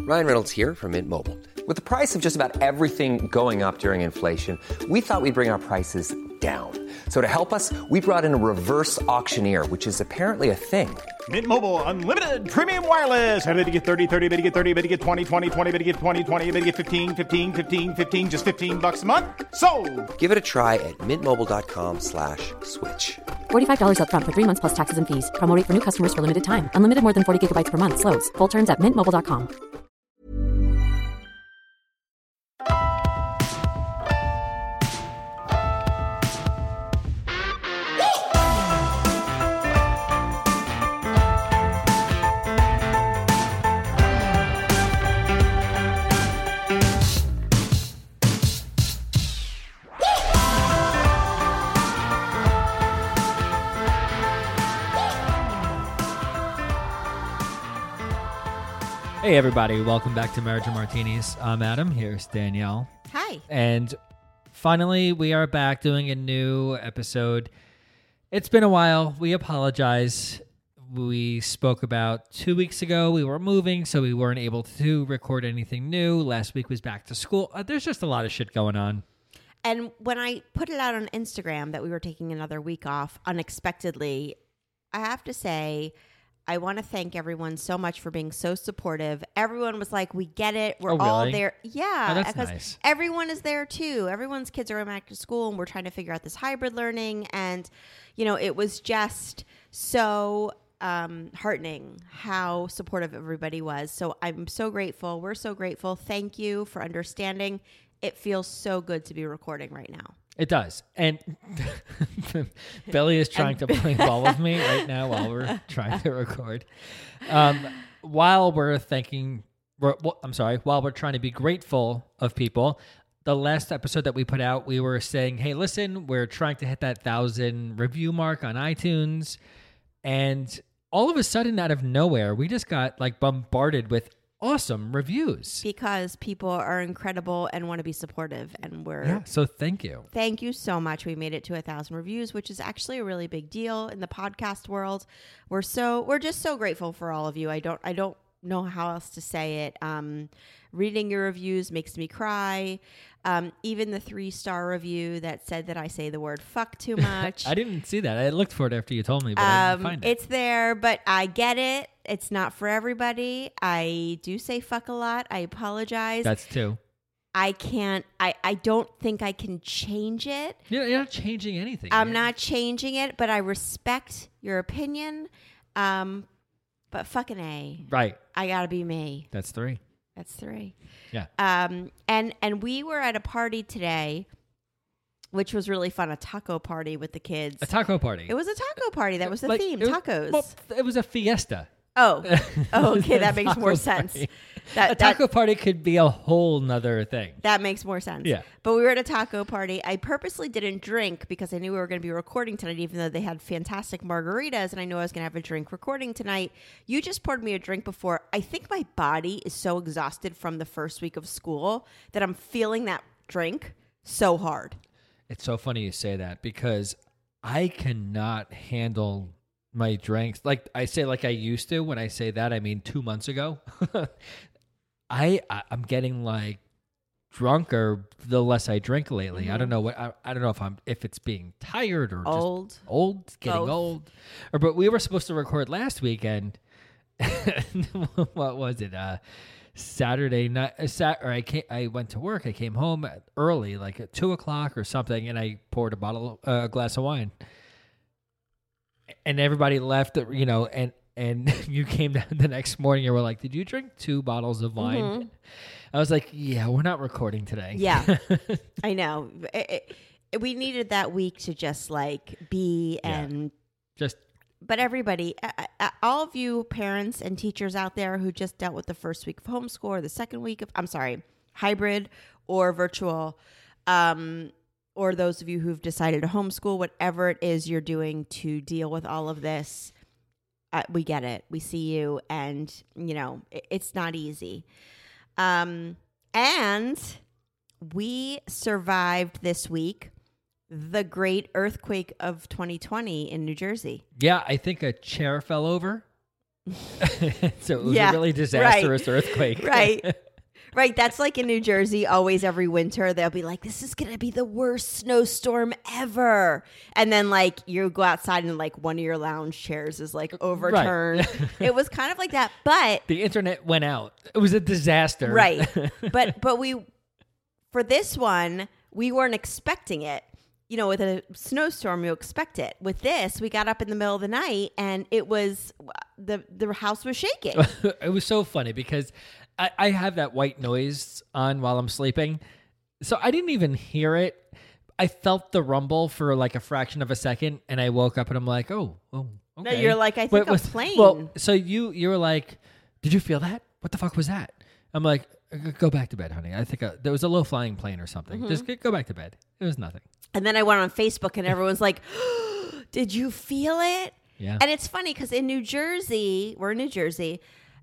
Ryan Reynolds here from Mint Mobile. With the price of just about everything going up during inflation, we thought we'd bring our prices down. So to help us, we brought in a reverse auctioneer, which is apparently a thing. Mint Mobile Unlimited Premium Wireless. How to get 30, 30, bit to get 30, bit to get 20, 20, 20, bit to get 20, 20, bit to get 15, 15, 15, 15, just $15 a month? Sold! Give it a try at mintmobile.com/switch. $45 up front for 3 months plus taxes and fees. Promo rate for new customers for limited time. Unlimited more than 40 gigabytes per month. Slows full terms at mintmobile.com. Hey everybody, welcome back to Marriage and Martinis. I'm Adam, here's Danielle. Hi. And finally, we are back doing a new episode. It's been a while. We apologize. We spoke about 2 weeks ago. We were moving, so we weren't able to record anything new. Last week was back to school. There's just a lot of shit going on. And when I put it out on Instagram that we were taking another week off unexpectedly, I have to say, I want to thank everyone so much for being so supportive. Everyone was like, we get it. We're all really? there. Yeah. Oh, that's because nice. everyone is there too. Everyone's kids are going back to school and we're trying to figure out this hybrid learning. And, you know, it was just so heartening how supportive everybody was. So I'm so grateful. We're so grateful. Thank you for understanding. It feels so good to be recording right now. It does. And Belly is trying to play ball with me right now while we're trying to record. While we're trying to be grateful of people, the last episode that we put out, we were saying, hey, listen, we're trying to hit that 1,000 review mark on iTunes. And all of a sudden, out of nowhere, we just got like bombarded with awesome reviews. Because people are incredible and want to be supportive. And So thank you. Thank you so much. We made it to 1,000 reviews, which is actually a really big deal in the podcast world. We're just so grateful for all of you. I don't know how else to say it. Reading your reviews makes me cry. Even the 3-star review that said that I say the word fuck too much. I didn't see that. I looked for it after you told me, but I didn't find it. It's there, but I get it. It's not for everybody. I do say fuck a lot. I apologize. That's 2. I can't, I don't think I can change it. You're not changing anything. I'm not changing it, but I respect your opinion. But fucking A. Right. I gotta be me. That's 3. That's 3. Yeah. And we were at a party today, which was really fun. A taco party with the kids. A taco party. It was a taco party. That was the theme. It was, tacos. Well, it was a fiesta. Oh, okay. That makes more sense. A taco party could be a whole nother thing. That makes more sense. Yeah. But we were at a taco party. I purposely didn't drink because I knew we were going to be recording tonight, even though they had fantastic margaritas, and I knew I was going to have a drink recording tonight. You just poured me a drink before. I think my body is so exhausted from the first week of school that I'm feeling that drink so hard. It's so funny you say that because I cannot handle my drinks. Like I say, like I used to. When I say that, I mean 2 months ago. I'm getting like drunker the less I drink lately. Mm-hmm. I don't know I don't know if it's being tired or old, just old, getting both. old. But we were supposed to record last weekend. What was it? Saturday night. I went to work. I came home early, like at 2:00 or something, and I poured a glass of wine. And everybody left, and you came down the next morning and were like, did you drink 2 bottles of wine? Mm-hmm. I was like, yeah, we're not recording today. Yeah, I know. We needed that week to just like be and just. But everybody, all of you parents and teachers out there who just dealt with the first week of homeschool or the second week of, hybrid or virtual, or those of you who've decided to homeschool, whatever it is you're doing to deal with all of this, we get it. We see you, and, it's not easy. And we survived this week the great earthquake of 2020 in New Jersey. Yeah, I think a chair fell over. So it was a really disastrous earthquake. Right. Right. That's like in New Jersey, always every winter, they'll be like, this is going to be the worst snowstorm ever. And then like you go outside and like one of your lounge chairs is like overturned. Right. It was kind of like that. But the internet went out. It was a disaster. Right. But for this one, we weren't expecting it. You know, with a snowstorm, you expect it. With this, we got up in the middle of the night and it was the house was shaking. It was so funny because I have that white noise on while I'm sleeping. So I didn't even hear it. I felt the rumble for like a fraction of a second and I woke up and I'm like, oh, okay. No, you're like, I think a plane. Well, so you were like, did you feel that? What the fuck was that? I'm like, go back to bed, honey. I think there was a low flying plane or something. Just go back to bed. It was nothing. And then I went on Facebook and everyone's like, did you feel it? Yeah. And it's funny because in New Jersey, we're in New Jersey,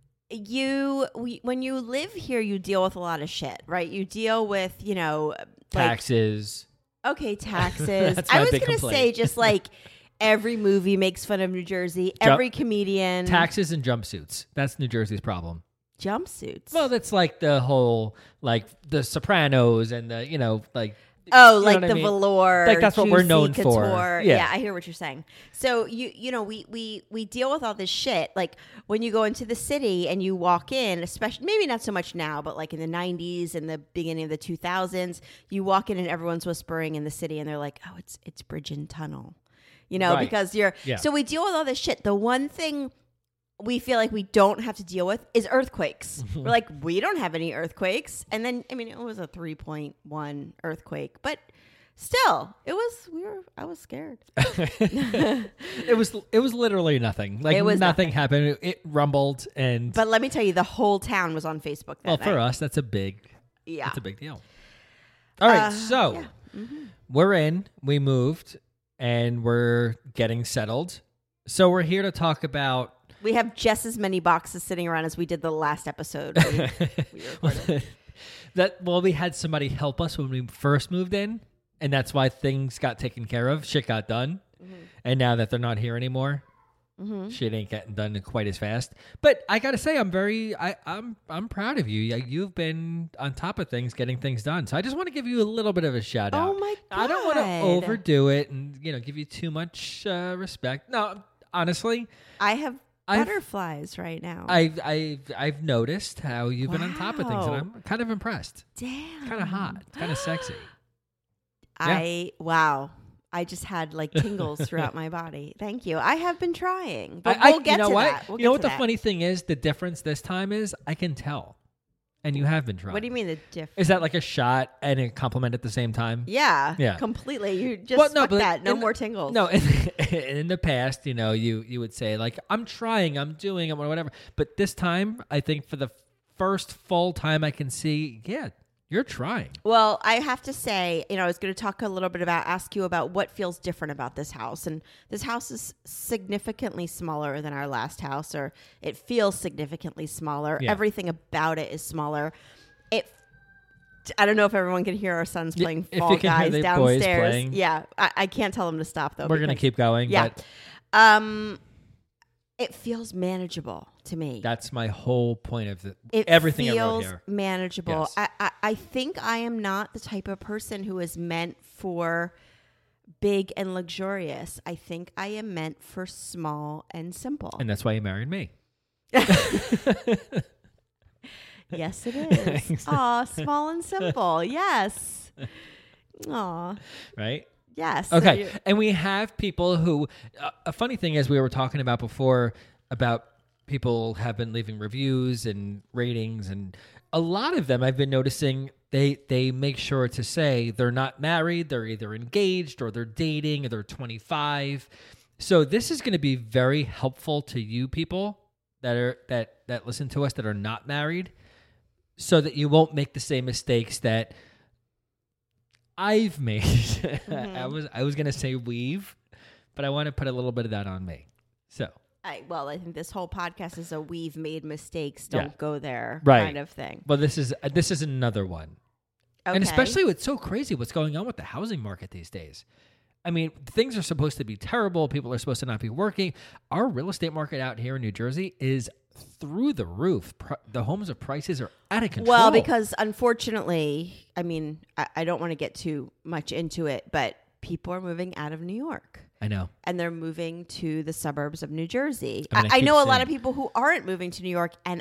when you live here, you deal with a lot of shit, right? You deal with, you know, taxes. Okay, taxes. I was going to say just like every movie makes fun of New Jersey. Every comedian. Taxes and jumpsuits. That's New Jersey's problem. Jumpsuits? Well, that's like the whole, like the Sopranos and the, you know, like. Oh, like the velour, like that's what we're known couture. for. Yeah, I hear what you're saying. So you know, we deal with all this shit. Like when you go into the city and you walk in, especially maybe not so much now, but like in the 90s and the beginning of the 2000s, you walk in and everyone's whispering in the city and they're like, "Oh, it's Bridge and Tunnel," you know, because you're. Yeah. So we deal with all this shit. The one thing we feel like we don't have to deal with is earthquakes. We're like, we don't have any earthquakes. And then, I mean, it was a 3.1 earthquake, but still, I was scared. It was literally nothing. Like nothing happened. It rumbled but let me tell you, the whole town was on Facebook that night. For us, that's a big deal. All right. We're in, we moved and we're getting settled. So we're here to talk about. We have just as many boxes sitting around as we did the last episode. We recorded. We had somebody help us when we first moved in, and that's why things got taken care of. Shit got done, and now that they're not here anymore, shit ain't getting done quite as fast. But I gotta say, I'm proud of you. You've been on top of things, getting things done. So I just want to give you a little bit of a shout out. Oh my God! I don't want to overdo it and give you too much respect. No, honestly, I have. Butterflies right now. I've noticed how you've been on top of things, and I'm kind of impressed. Damn, kind of hot, kind of sexy. Wow. I just had like tingles throughout my body. Thank you. I have been trying, but we'll get to that. You know what the funny thing is? The difference this time is I can tell. And you have been trying. What do you mean the difference? Is that like a shot and a compliment at the same time? Yeah. Completely. You just fuck that. No more tingles. No, in the past, you would say like, I'm trying, I'm doing, or whatever. But this time, I think for the first full time I can see, you're trying. Well, I have to say, I was going to ask you about what feels different about this house. And this house is significantly smaller than our last house, or it feels significantly smaller. Yeah. Everything about it is smaller. I don't know if everyone can hear our sons playing Fall Guys downstairs. Yeah, I can't tell them to stop, though. We're going to keep going. Yeah. But. It feels manageable to me. That's my whole point of everything I wrote here. It feels manageable. Yes. I think I am not the type of person who is meant for big and luxurious. I think I am meant for small and simple. And that's why you married me. Yes, it is. Aw, small and simple. Yes. Aw. Right? Yes. Okay. And we have people who, a funny thing is we were talking about before about people have been leaving reviews and ratings, and a lot of them I've been noticing they make sure to say they're not married, they're either engaged or they're dating or they're 25. So this is going to be very helpful to you people that listen to us that are not married, so that you won't make the same mistakes that I've made. Mm-hmm. I was going to say we've, but I want to put a little bit of that on me. So I think this whole podcast is a we've made mistakes, don't go there kind of thing. Well, this is another one. Okay. And especially it's so crazy what's going on with the housing market these days. I mean, things are supposed to be terrible. People are supposed to not be working. Our real estate market out here in New Jersey is through the roof. The homes of prices are out of control. Well, because unfortunately, I mean, I don't want to get too much into it, but people are moving out of New York. I know. And they're moving to the suburbs of New Jersey. I mean, I keep know a lot seeing- of people who aren't moving to New York, and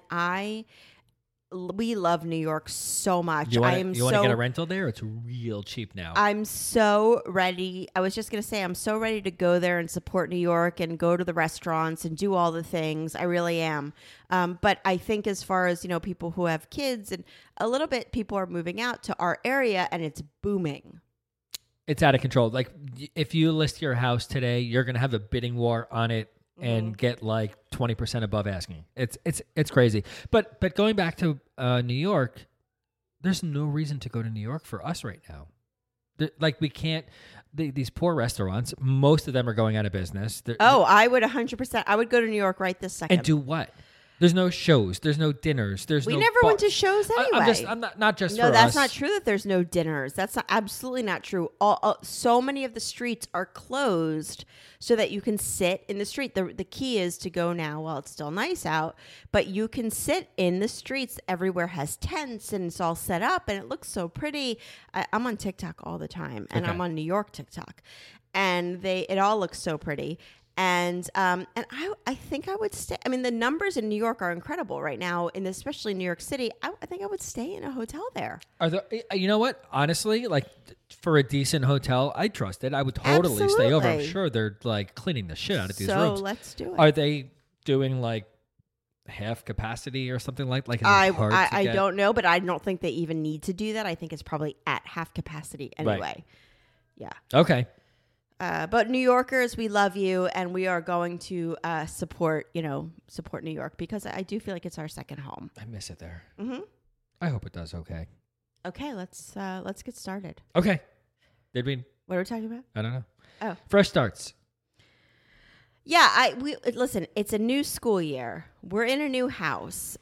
we love New York so much. You want I to get a rental there? It's real cheap now. I'm so ready. I was just going to say, I'm so ready to go there and support New York and go to the restaurants and do all the things. I really am. But I think as far as, people who have kids and a little bit, people are moving out to our area and it's booming. It's out of control. Like if you list your house today, you're going to have a bidding war on it and get like 20% above asking. It's crazy. But going back to New York, there's no reason to go to New York for us right now. Like we can't. These poor restaurants, most of them are going out of business. I would 100%. I would go to New York right this second. And do what? There's no shows. There's no dinners. We never went to shows anyway. I'm not just No, for that's us. not true that there's no dinners. That's absolutely not true. So many of the streets are closed so that you can sit in the street. The key is to go now while it's still nice out, but you can sit in the streets. Everywhere has tents and it's all set up and it looks so pretty. I'm on TikTok all the time and I'm on New York TikTok and it all looks so pretty. And I think I would stay. I mean, the numbers in New York are incredible right now, and especially New York City. I think I would stay in a hotel there. You know what? Honestly, like for a decent hotel, I trust it. I would totally stay over. I'm Absolutely. sure they're like cleaning the shit out of these So rooms. let's do it. Are they doing like half capacity or something like? Is it hard to I get? don't know, but I don't think they even need to do that. I think it's probably at half capacity anyway. Right. Yeah. Okay. But New Yorkers, we love you, and we are going to support New York because I do feel like it's our second home. I miss it there. Mm-hmm. I hope it does. Okay. Okay, let's get started. Okay. Did we? What are we talking about? I don't know. Oh. Fresh starts. Yeah, listen. It's a new school year. We're in a new house.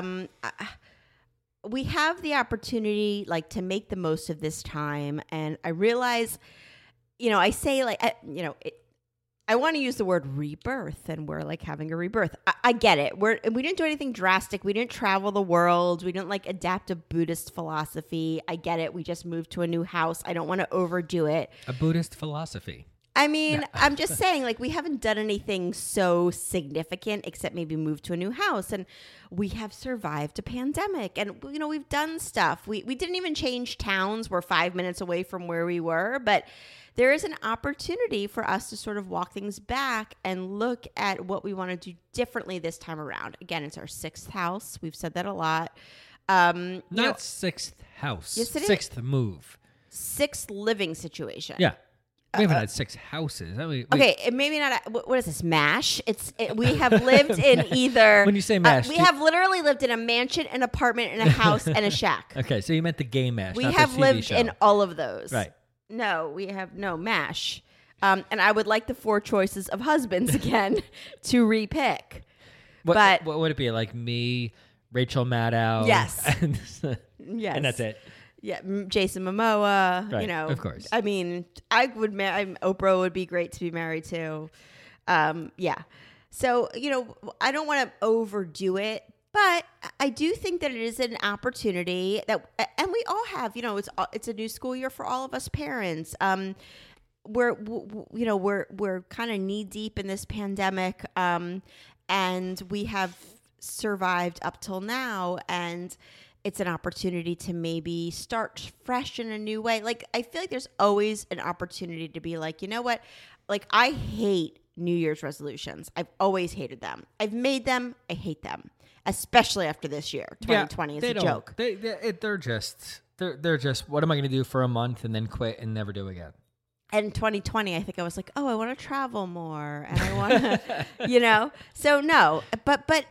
We have the opportunity, to make the most of this time, and I realize, I say, I want to use the word rebirth, and we're having a rebirth. I get it. We didn't do anything drastic. We didn't travel the world. We didn't adapt a Buddhist philosophy. I get it. We just moved to a new house. I don't want to overdo it. A Buddhist philosophy. I mean, I'm just saying, we haven't done anything so significant except maybe move to a new house. And we have survived a pandemic. And, we've done stuff. We didn't even change towns. We're 5 minutes away from where we were. But there is an opportunity for us to sort of walk things back and look at what we want to do differently this time around. Again, it's our sixth house. We've said that a lot. Not sixth house. Yes, it is. Sixth move. Sixth living situation. Yeah. We haven't had six houses. Okay, maybe not. What is this, MASH? We have lived in either. When you say MASH, we have literally lived in a mansion, an apartment, and a house, and a shack. Okay, so you meant the game MASH. We not have the TV lived show. in all of those. Right. No, we have no MASH. And I would like the 4 choices of husbands again to repick. What would it be? Like me, Rachel Maddow? Yes. Yes. And that's it. Yeah, Jason Momoa, Right, of course. I mean, Oprah would be great to be married to. Yeah. So, I don't want to overdo it, but I do think that it is an opportunity and we all have, it's a new school year for all of us parents. We're kind of knee deep in this pandemic, and we have survived up till now, and it's an opportunity to maybe start fresh in a new way. I feel like there's always an opportunity to be you know what? I hate New Year's resolutions. I've always hated them. I've made them. I hate them, especially after this year. 2020 is a joke. They're just, what am I going to do for a month and then quit and never do again? And 2020, I think I was I want to travel more, and I want to, So no, but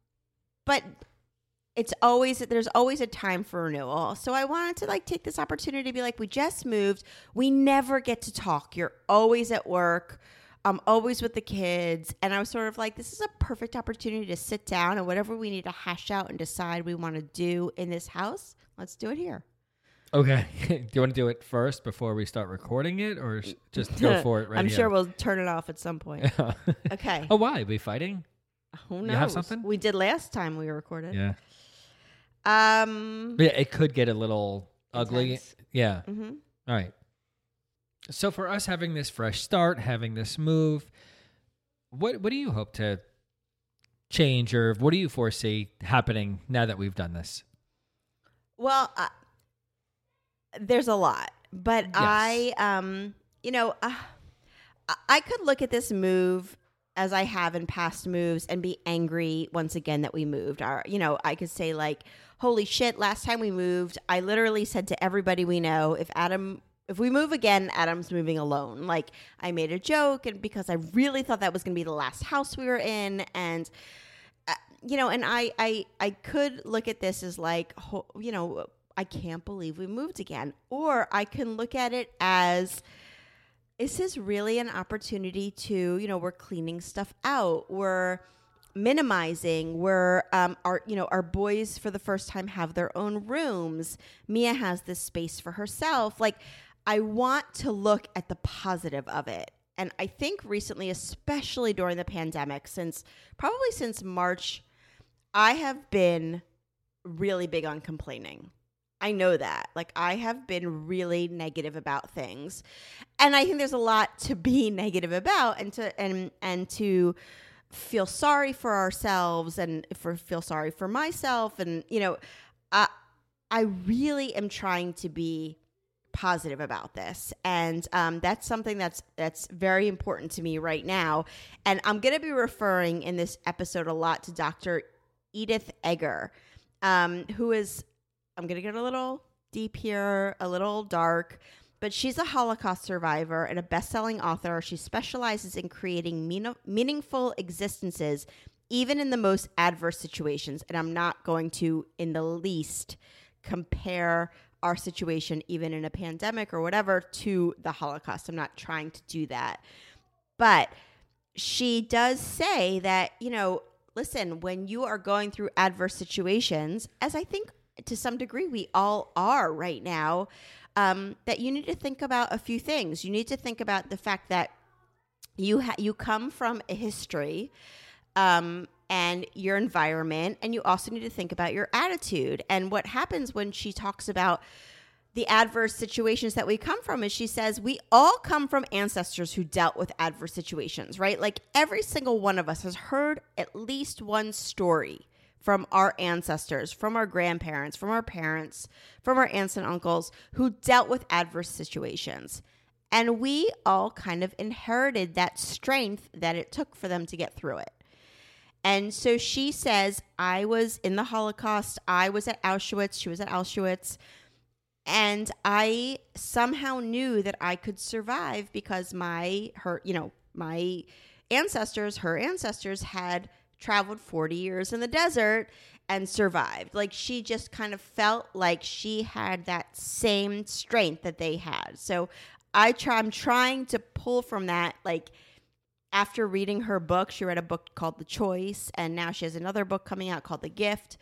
there's always a time for renewal. So I wanted to take this opportunity to be we just moved. We never get to talk. You're always at work. I'm always with the kids. And I was sort of this is a perfect opportunity to sit down, and whatever we need to hash out and decide we want to do in this house, let's do it here. Okay. Do you want to do it first before we start recording it, or just go for it right I'm here? sure we'll turn it off at some point. Okay. Oh, why? Are we fighting? Who knows? You have something? We did last time we recorded. Yeah. Yeah. Yeah, it could get a little ugly. Intense. Yeah. Mm-hmm. All right. So for us having this fresh start, having this move, what do you hope to change, or what do you foresee happening now that we've done this? Well, there's a lot, but Yes. I could look at this move as I have in past moves and be angry once again that we moved. I could say like, holy shit, last time we moved, I literally said to everybody we know, if we move again, Adam's moving alone. Like, I made a joke, and because I really thought that was going to be the last house we were in, and and I could look at this as like, I can't believe we moved again. Or I can look at it as, is this really an opportunity to, we're cleaning stuff out, we're minimizing, our boys for the first time have their own rooms. Mia has this space for herself. Like, I want to look at the positive of it. And I think recently, especially during the pandemic, probably since March, I have been really big on complaining. I know that. Like, I have been really negative about things. And I think there's a lot to be negative about, and to feel sorry for ourselves, and feel sorry for myself. And, I really am trying to be positive about this. And that's something that's very important to me right now. And I'm going to be referring in this episode a lot to Dr. Edith Eger, who is, I'm going to get a little deep here, a little dark, but she's a Holocaust survivor and a best-selling author. She specializes in creating meaningful existences, even in the most adverse situations. And I'm not going to, in the least, compare our situation, even in a pandemic or whatever, to the Holocaust. I'm not trying to do that. But she does say that, listen, when you are going through adverse situations, as I think to some degree we all are right now, that you need to think about a few things. You need to think about the fact that you come from a history and your environment, and you also need to think about your attitude. And what happens when she talks about the adverse situations that we come from is she says we all come from ancestors who dealt with adverse situations, right? Like, every single one of us has heard at least one story from our ancestors, from our grandparents, from our parents, from our aunts and uncles who dealt with adverse situations. And we all kind of inherited that strength that it took for them to get through it. And so she says, I was in the Holocaust, I was at Auschwitz, she was at Auschwitz, and I somehow knew that I could survive because her ancestors had traveled 40 years in the desert and survived. Like, she just kind of felt like she had that same strength that they had. So I'm trying to pull from that. Like, after reading her book, she read a book called The Choice, and now she has another book coming out called The Gift.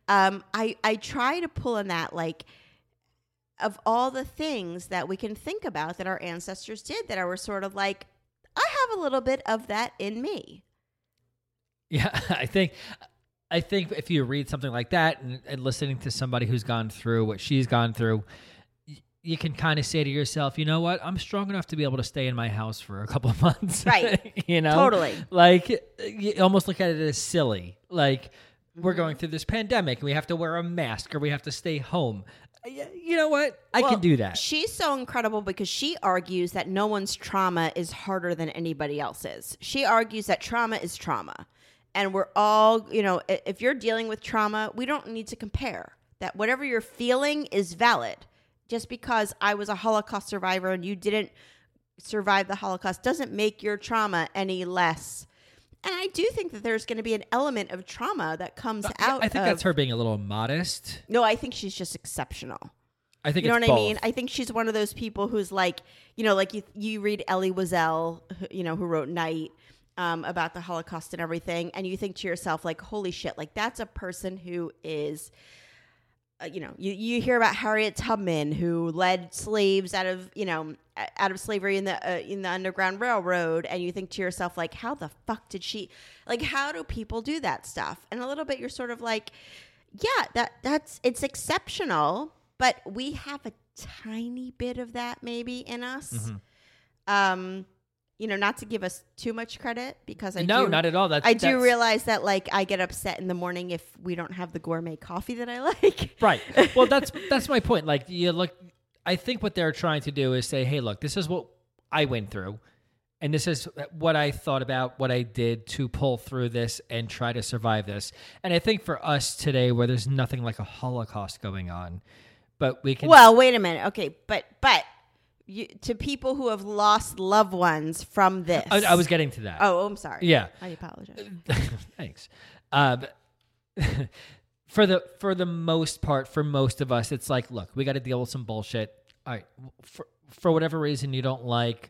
I try to pull in that, like, of all the things that we can think about that our ancestors did, that were sort of like, I have a little bit of that in me. Yeah, I think if you read something like that and listening to somebody who's gone through what she's gone through, you can kind of say to yourself, you know what? I'm strong enough to be able to stay in my house for a couple of months. Right. Totally. Like, you almost look at it as silly. Like, we're going through this pandemic and we have to wear a mask or we have to stay home. You know what? I can do that. She's so incredible because she argues that no one's trauma is harder than anybody else's. She argues that trauma is trauma. And we're all, if you're dealing with trauma, we don't need to compare. That whatever you're feeling is valid. Just because I was a Holocaust survivor and you didn't survive the Holocaust doesn't make your trauma any less. And I do think that there's going to be an element of trauma that comes out. I think that's her being a little modest. No, I think she's just exceptional. I think you know it's what both. I mean? I think she's one of those people who's like, like you read Elie Wiesel, who wrote Night, about the Holocaust and everything, and you think to yourself, like, holy shit, like, that's a person who is you hear about Harriet Tubman, who led slaves out of slavery in the Underground Railroad, and you think to yourself, like, how the fuck did she, like, how do people do that stuff? And a little bit, you're sort of like, yeah, it's exceptional, but we have a tiny bit of that maybe in us. Mm-hmm. Not to give us too much credit, because not at all. I do realize that, like, I get upset in the morning if we don't have the gourmet coffee that I like. Right. Well, that's my point. Like, you look, I think what they're trying to do is say, hey, look, this is what I went through, and this is what I thought about, what I did to pull through this and try to survive this. And I think for us today, where there's nothing like a Holocaust going on, but we can. Well, wait a minute. Okay, but. To people who have lost loved ones from this. I was getting to that. Oh, I'm sorry. Yeah. I apologize. Thanks. For the most part, for most of us, it's like, look, we got to deal with some bullshit. All right. For whatever reason you don't like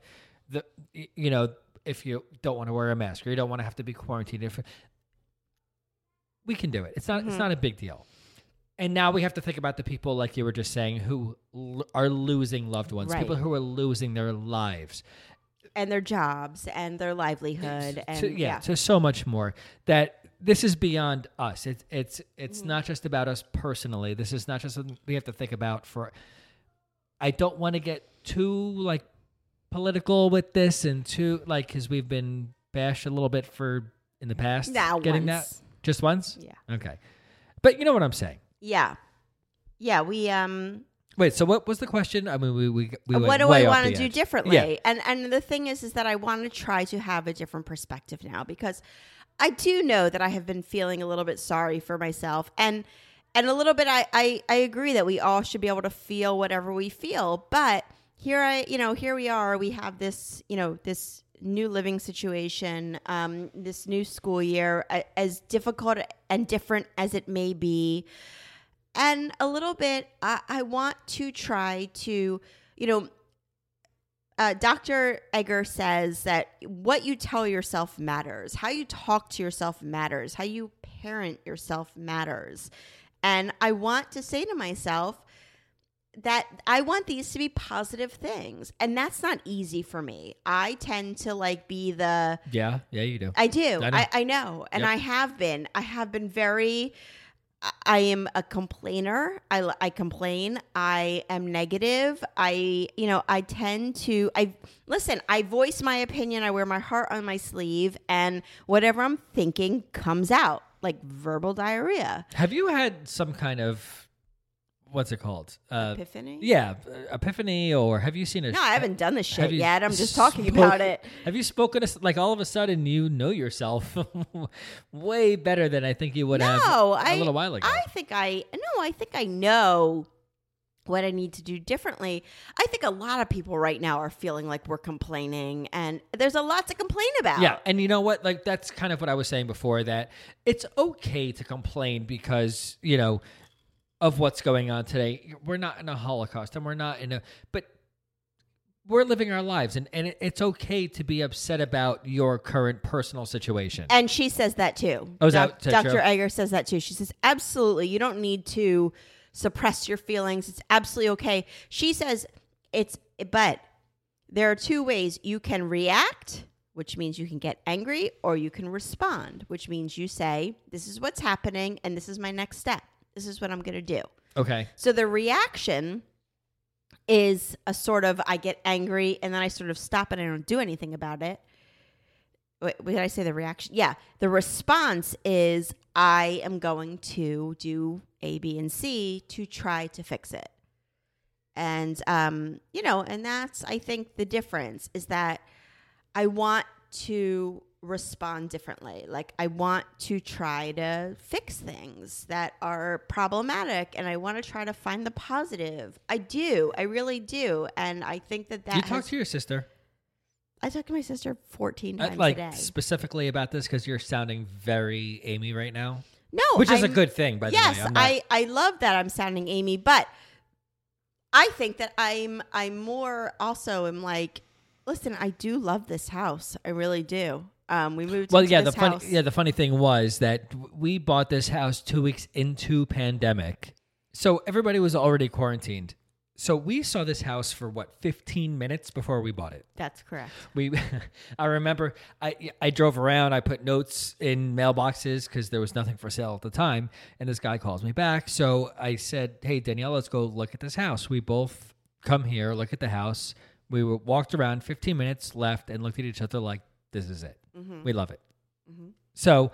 if you don't want to wear a mask or you don't want to have to be quarantined, we can do it. It's not a big deal. And now we have to think about the people, like you were just saying, who are losing loved ones, right. People who are losing their lives. And their jobs and their livelihood. To so much more. That this is beyond us. It's not just about us personally. This is not just something we have to think about I don't want to get too, like, political with this and too, like, because we've been bashed a little bit in the past. Getting once. That? Just once? Yeah. Okay. But you know what I'm saying. Yeah. Yeah, we Wait, so what was the question? I mean, we went what do way I off want to the do edge. differently? Yeah. And the thing is that I want to try to have a different perspective now, because I do know that I have been feeling a little bit sorry for myself, and a little bit I agree that we all should be able to feel whatever we feel, but here we are, we have this, this new living situation, this new school year, as difficult and different as it may be. And a little bit, I want to try to, Dr. Egger says that what you tell yourself matters. How you talk to yourself matters. How you parent yourself matters. And I want to say to myself that I want these to be positive things. And that's not easy for me. I tend to, like, be the... Yeah, you do. I do. I know. And yep. I have been very... I am a complainer. I complain. I am negative. I voice my opinion. I wear my heart on my sleeve, and whatever I'm thinking comes out, like verbal diarrhea. Have you had some kind of, what's it called? Epiphany? Yeah, epiphany, or have you seen No, I haven't done this shit yet. I'm just talking about it. Have you spoken, like, all of a sudden you know yourself way better than I think you would have a little while ago? I think I know what I need to do differently. I think a lot of people right now are feeling like we're complaining, and there's a lot to complain about. Yeah, and you know what? Like, that's kind of what I was saying before, that it's okay to complain because, of what's going on today. We're not in a Holocaust, and we're not but we're living our lives, and it's okay to be upset about your current personal situation. And she says that too. Oh, is that Dr. true? Egger says that too. She says, absolutely, you don't need to suppress your feelings. It's absolutely okay. She says but there are two ways. You can react, which means you can get angry, or you can respond, which means you say, this is what's happening, and this is my next step. This is what I'm going to do. Okay. So the reaction is a sort of, I get angry and then I sort of stop and I don't do anything about it. Wait, did I say the reaction? Yeah. The response is, I am going to do A, B, and C to try to fix it. And, and that's, I think, the difference is that I want to respond differently. Like, I want to try to fix things that are problematic, and I want to try to find the positive. I do. I really do. And I think that Do you talk to your sister? I talk to my sister 14 times like, a day. Specifically about this, because you're sounding very Amy right now. No. Which is a good thing, by the way. Yes, I love that I'm sounding Amy, but I think that I'm more also am like, listen, I do love this house. I really do. We moved into this house. The funny thing was that we bought this house 2 weeks into pandemic, So everybody was already quarantined. So we saw this house for 15 minutes before we bought it. That's correct. I remember I drove around. I put notes in mailboxes because there was nothing for sale at the time. And this guy calls me back. So I said, "Hey, Danielle, let's go look at this house." We both come here, look at the house. We walked around 15 minutes, left, and looked at each other like, this is it. Mm-hmm. We love it. Mm-hmm. So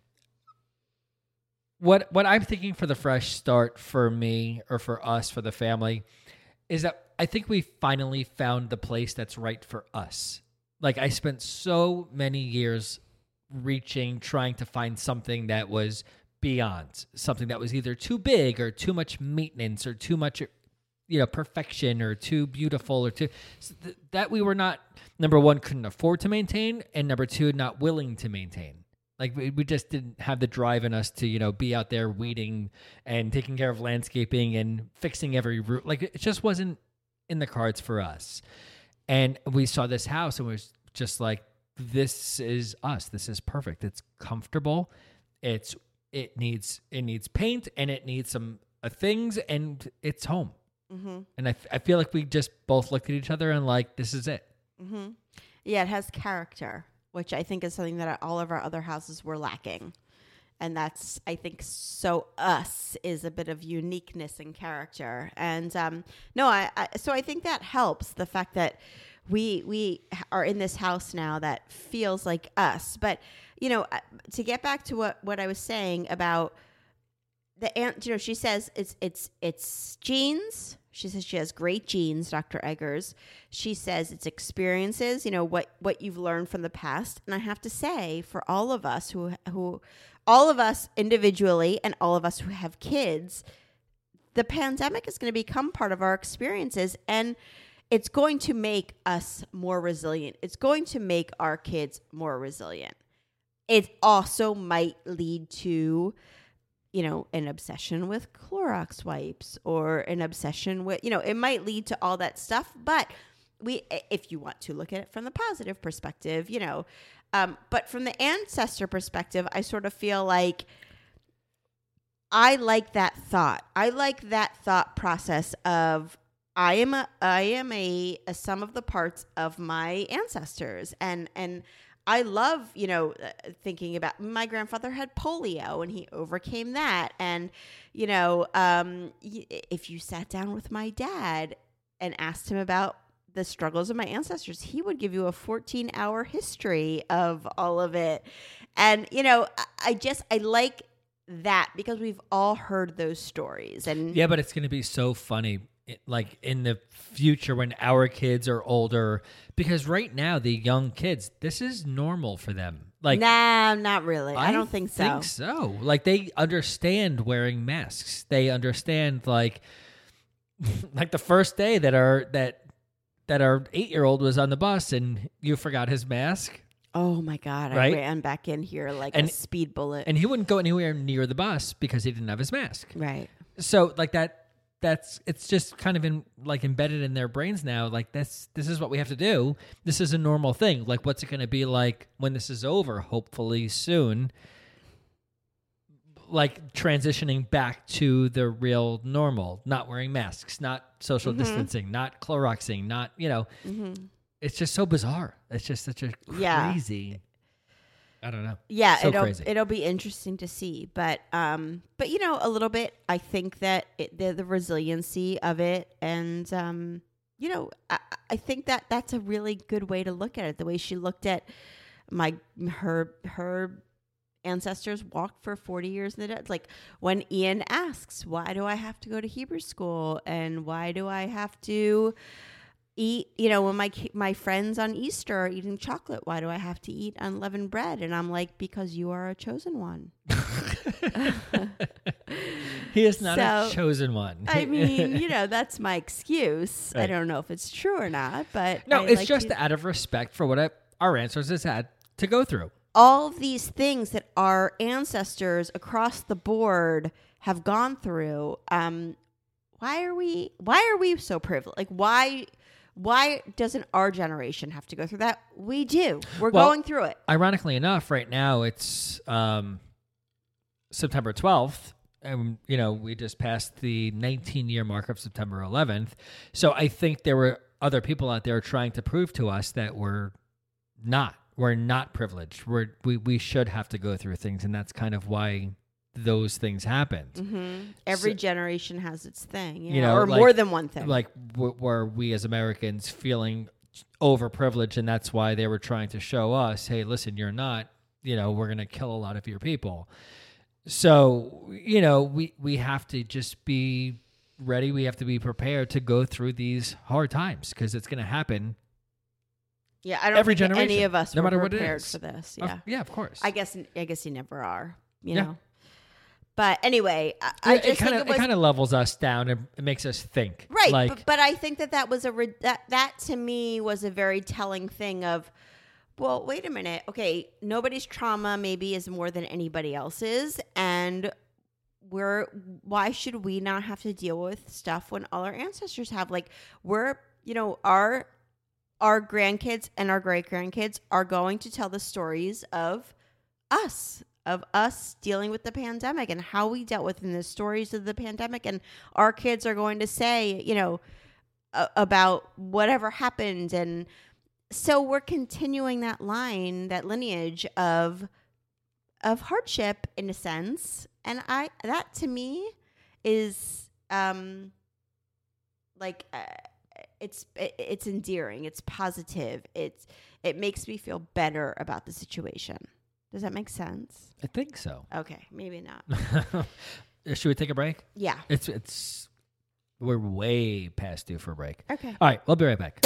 what I'm thinking for the fresh start for me or for us, for the family, is that I think we finally found the place that's right for us. Like, I spent so many years trying to find something that was beyond, something that was either too big or too much maintenance or too much, perfection or too beautiful or that we were not, number one, couldn't afford to maintain, and number two, not willing to maintain. Like, we just didn't have the drive in us to, be out there weeding and taking care of landscaping and fixing every root. Like, it just wasn't in the cards for us. And we saw this house and was just like, this is us. This is perfect. It's comfortable. It needs paint and it needs some things, and it's home. Mm-hmm. And I feel like we just both looked at each other and like, this is it. Mm-hmm. Yeah, it has character, which I think is something that all of our other houses were lacking. And that's, I think, so us is a bit of uniqueness and character. And so I think that helps, the fact that we are in this house now that feels like us. But, to get back to what I was saying about the aunt, she says it's genes. She says she has great genes, Dr. Eggers. She says it's experiences, what you've learned from the past. And I have to say, for all of us who all of us individually and all of us who have kids, the pandemic is going to become part of our experiences, and it's going to make us more resilient. It's going to make our kids more resilient. It also might lead to an obsession with Clorox wipes, or an obsession with, it might lead to all that stuff. But if you want to look at it from the positive perspective, but from the ancestor perspective, I sort of feel like I like that thought. I like that thought process of I am a sum of the parts of my ancestors, and I love, thinking about my grandfather had polio and he overcame that. And, if you sat down with my dad and asked him about the struggles of my ancestors, he would give you a 14-hour history of all of it. And, I like that because we've all heard those stories. And yeah, but it's going to be so funny, like in the future when our kids are older, because right now the young kids, this is normal for them. Like, nah, not really. I don't think so. I think so. Like, they understand wearing masks. They understand like the first day that our 8-year-old was on the bus and you forgot his mask. Oh my God! Right? I ran back in here like a speed bullet, and he wouldn't go anywhere near the bus because he didn't have his mask. Right. So like that. It's just kind of embedded in their brains now. Like, this is what we have to do. This is a normal thing. Like, what's it going to be like when this is over? Hopefully soon. Like, transitioning back to the real normal, not wearing masks, not social distancing, not Cloroxing, not, it's just so bizarre. It's just such a crazy, I don't know. Yeah, so crazy. It'll be interesting to see, but a little bit. I think that the resiliency of it, and I think that that's a really good way to look at it. The way she looked at her ancestors walked for 40 years in the desert. Like, when Ian asks, "Why do I have to go to Hebrew school?" and "Why do I have to eat, when my friends on Easter are eating chocolate, why do I have to eat unleavened bread?" And I'm like, because you are a chosen one. He is not a chosen one. I mean, that's my excuse. Right. I don't know if it's true or not, but no, it's just out of respect for what our ancestors had to go through. All of these things that our ancestors across the board have gone through. Why are we so privileged? Like, why doesn't our generation have to go through that? We do. We're going through it. Ironically enough, right now it's September 12th, we just passed the 19-year mark of September 11th. So I think there were other people out there trying to prove to us that we're not privileged. We should have to go through things, and that's kind of why those things happened. Mm-hmm. Every generation has its thing, or more than one thing. Like were we as Americans feeling overprivileged, and that's why they were trying to show us, hey, listen, you're not, we're going to kill a lot of your people. So, we have to just be ready. We have to be prepared to go through these hard times because it's going to happen. Yeah, I don't every think generation, any of us no were matter what it prepared is. for this. Yeah, Yeah, of course. I guess you never are. You know. But anyway, I just think it kind of levels us down and it makes us think. Right, Like, but I think that was that to me was a very telling thing of, well, wait a minute. Okay, nobody's trauma maybe is more than anybody else's, and why should we not have to deal with stuff when all our ancestors have? Like, our grandkids and our great grandkids are going to tell the stories of us dealing with the pandemic and how we dealt with in the stories of the pandemic, and our kids are going to say, about whatever happened, and so we're continuing that lineage of hardship in a sense, and that to me is it's endearing, it's positive, it makes me feel better about the situation. Does that make sense? I think so. Okay, maybe not. Should we take a break? Yeah. We're way past due for a break. Okay. All right, we'll be right back.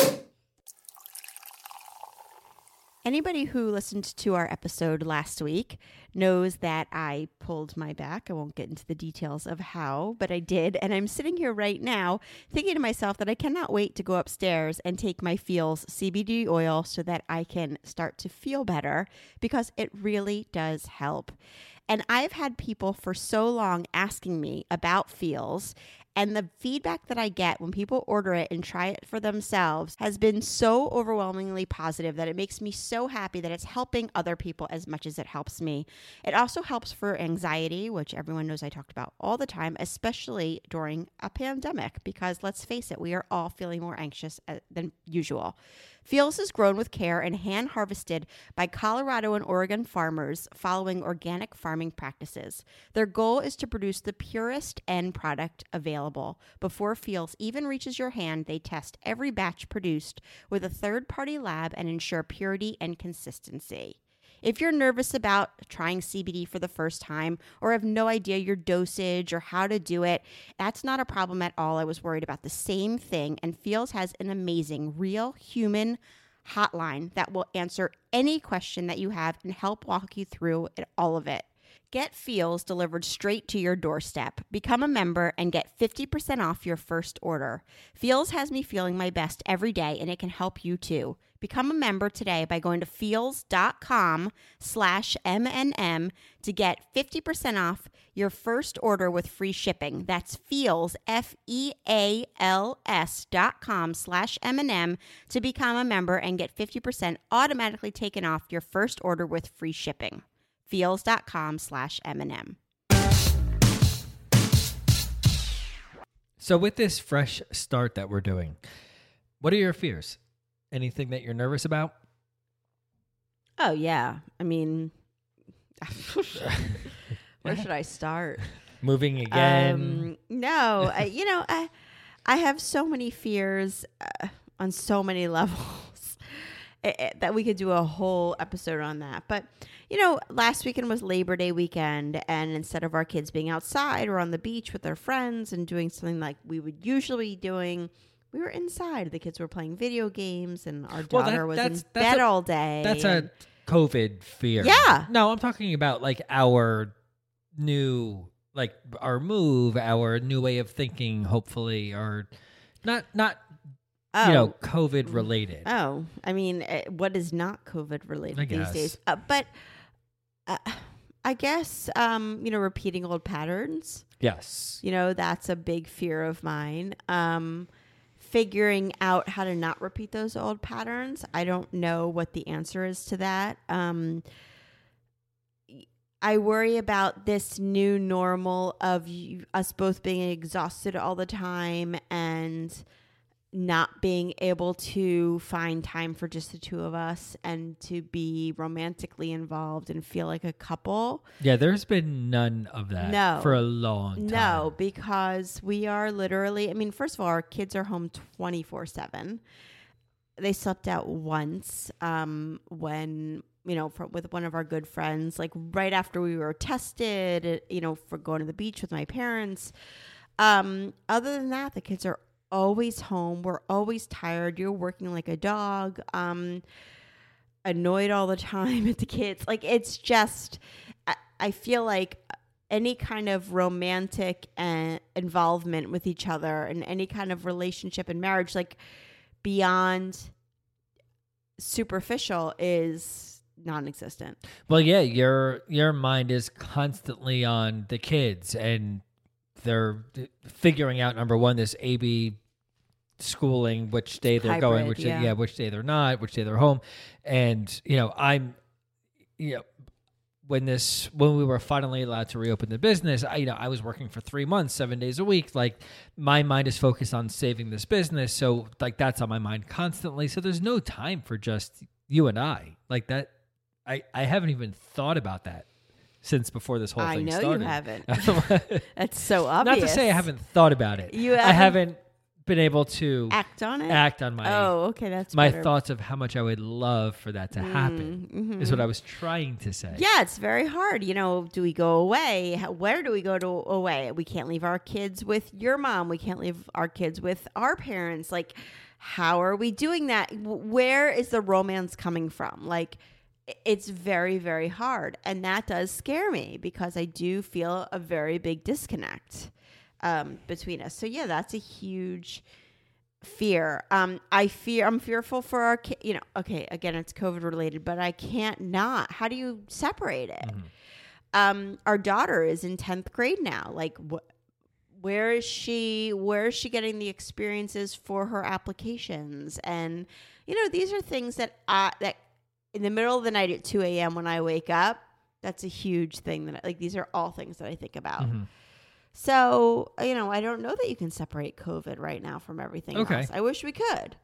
Anybody who listened to our episode last week knows that I pulled my back. I won't get into the details of how, but I did. And I'm sitting here right now thinking to myself that I cannot wait to go upstairs and take my Feels CBD oil so that I can start to feel better, because it really does help. And I've had people for so long asking me about Feels, and the feedback that I get when people order it and try it for themselves has been so overwhelmingly positive that it makes me so happy that it's helping other people as much as it helps me. It also helps for anxiety, which everyone knows I talked about all the time, especially during a pandemic, because let's face it, we are all feeling more anxious than usual. Feels is grown with care and hand harvested by Colorado and Oregon farmers following organic farming practices. Their goal is to produce the purest end product available. Before Feels even reaches your hand, they test every batch produced with a third-party lab and ensure purity and consistency. If you're nervous about trying CBD for the first time or have no idea your dosage or how to do it, that's not a problem at all. I was worried about the same thing, and Feels has an amazing real human hotline that will answer any question that you have and help walk you through all of it. Get Feels delivered straight to your doorstep. Become a member and get 50% off your first order. Feels has me feeling my best every day, and it can help you too. Become a member today by going to feels.com/MNM to get 50% off your first order with free shipping. That's Feels, FEALS.com/MNM to become a member and get 50% automatically taken off your first order with free shipping. Feels.com/MNM. So with this fresh start that we're doing, what are your fears? Anything that you're nervous about? Oh, yeah. I mean, where should I start? Moving again? No. I have so many fears on so many levels that we could do a whole episode on that. But, last weekend was Labor Day weekend, and instead of our kids being outside or on the beach with their friends and doing something like we would usually be doing, we were inside. The kids were playing video games, and our daughter was in bed all day. That's a COVID fear. Yeah. No, I'm talking about like our new, like our move, our new way of thinking, hopefully, or not COVID related. Oh, I mean, what is not COVID related these days? But I guess, repeating old patterns. Yes. That's a big fear of mine. Figuring out how to not repeat those old patterns. I don't know what the answer is to that. I worry about this new normal of us both being exhausted all the time and not being able to find time for just the two of us and to be romantically involved and feel like a couple. Yeah, there's been none of that for a long time. No, because we are literally, I mean, first of all, our kids are home 24/7. They slept out once when, with one of our good friends, like right after we were tested, for going to the beach with my parents. Other than that, the kids are always home. We're always tired. You're working like a dog, annoyed all the time at the kids. Like, it's just, I feel like any kind of romantic involvement with each other and any kind of relationship and marriage, like beyond superficial, is non-existent. Well, yeah, your mind is constantly on the kids, and they're figuring out, number one, this AB schooling, which day they're going, which day they're not, which day they're home. And, when we were finally allowed to reopen the business, I was working for 3 months, 7 days a week. Like, my mind is focused on saving this business. So like, that's on my mind constantly. So there's no time for just you and I like that. I haven't even thought about that since before this whole thing started. I know you haven't. That's so obvious. Not to say I haven't thought about it. I haven't been able to act on it. That's my better. Thoughts of how much I would love for that to happen is what I was trying to say. Yeah, it's very hard. Do we go away? Where do we go away? We can't leave our kids with your mom. We can't leave our kids with our parents. Like, how are we doing that? Where is the romance coming from? Like, it's very, very hard. And that does scare me because I do feel a very big disconnect between us. So yeah, that's a huge fear. I'm fearful for our kid. Okay, again, it's COVID related, but I can't not. How do you separate it? Our daughter is in 10th grade now. Like, where is she getting the experiences for her applications? And, these are things that in the middle of the night at 2 a.m. when I wake up, that's a huge thing these are all things that I think about. So, I don't know that you can separate COVID right now from everything else. I wish we could.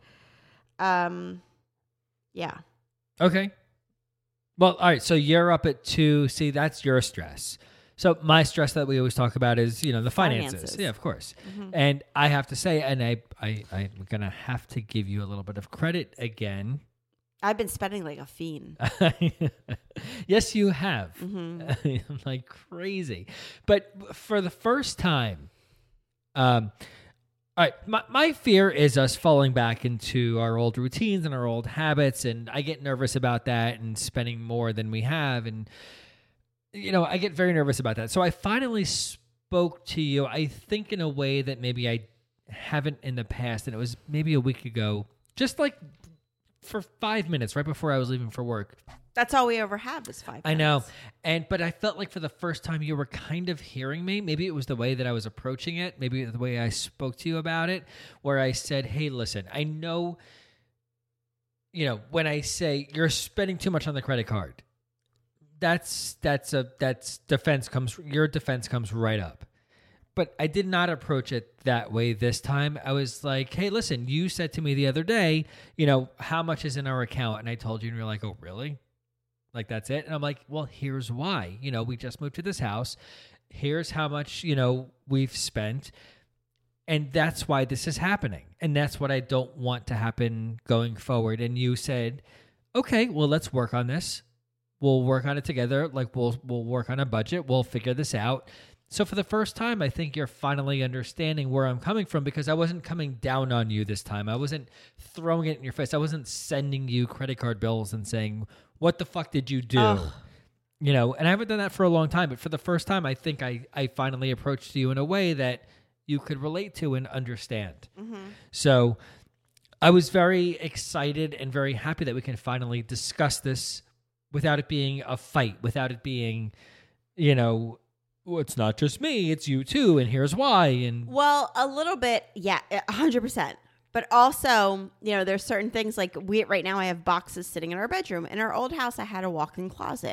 Yeah. Okay. Well, all right. So you're up at 2. See, that's your stress. So my stress that we always talk about is, the finances. Yeah, of course. And I have to say, and I'm going to have to give you a little bit of credit again. I've been spending like a fiend. Yes, you have. Like crazy. But for the first time, all right, my fear is us falling back into our old routines and our old habits, and I get nervous about that and spending more than we have, and I get very nervous about that. So I finally spoke to you, I think in a way that maybe I haven't in the past, and it was maybe a week ago, just like for 5 minutes right before I was leaving for work. That's all we ever have is 5 minutes. I know. But I felt like for the first time you were kind of hearing me. Maybe it was the way that I was approaching it. Maybe the way I spoke to you about it, where I said, hey, listen, I know, when I say you're spending too much on the credit card, your defense comes right up. But I did not approach it that way this time. I was like, hey, listen, you said to me the other day, how much is in our account? And I told you, and you're like, oh, really? Like, that's it? And I'm like, well, here's why. We just moved to this house. Here's how much, we've spent. And that's why this is happening. And that's what I don't want to happen going forward. And you said, okay, well, let's work on this. We'll work on it together. Like, we'll work on a budget. We'll figure this out. So for the first time, I think you're finally understanding where I'm coming from, because I wasn't coming down on you this time. I wasn't throwing it in your face. I wasn't sending you credit card bills and saying, what the fuck did you do? Ugh. And I haven't done that for a long time. But for the first time, I think I finally approached you in a way that you could relate to and understand. So I was very excited and very happy that we can finally discuss this without it being a fight, without it being, well, it's not just me, it's you too, and here's why. And well, a little bit, yeah, 100%. But also, there's certain things like right now I have boxes sitting in our bedroom. In our old house, I had a walk-in closet.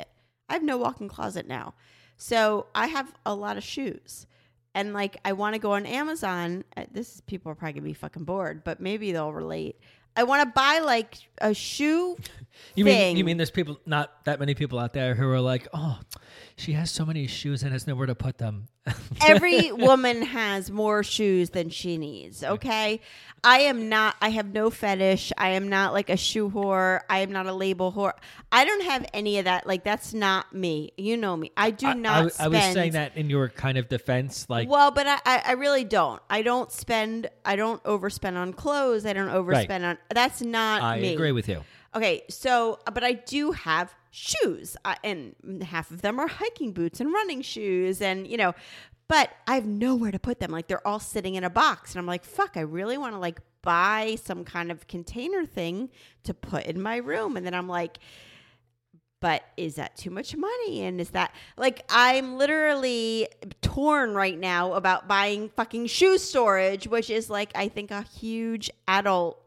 I have no walk-in closet now. So I have a lot of shoes. And like, I want to go on Amazon. People are probably going to be fucking bored, but maybe they'll relate. I want to buy like a shoe You thing. mean there's people, not that many people out there who are like, oh, she has so many shoes and has nowhere to put them. Every woman has more shoes than she needs, okay? I have no fetish. I am not like a shoe whore. I am not a label whore. I don't have any of that. Like, that's not me. You know me. I do not spend. I was saying that in your kind of defense. Like, Well, but I really don't. I don't overspend on clothes. I don't overspend on, that's not me. I agree with you. Okay, so, but I do have shoes, and half of them are hiking boots and running shoes, and, you know, but I have nowhere to put them. Like, they're all sitting in a box, and I'm like, fuck, I really want to, like, buy some kind of container thing to put in my room. And then I'm like, but is that too much money? And is that, like, I'm literally torn right now about buying fucking shoe storage, which is, like, I think a huge adult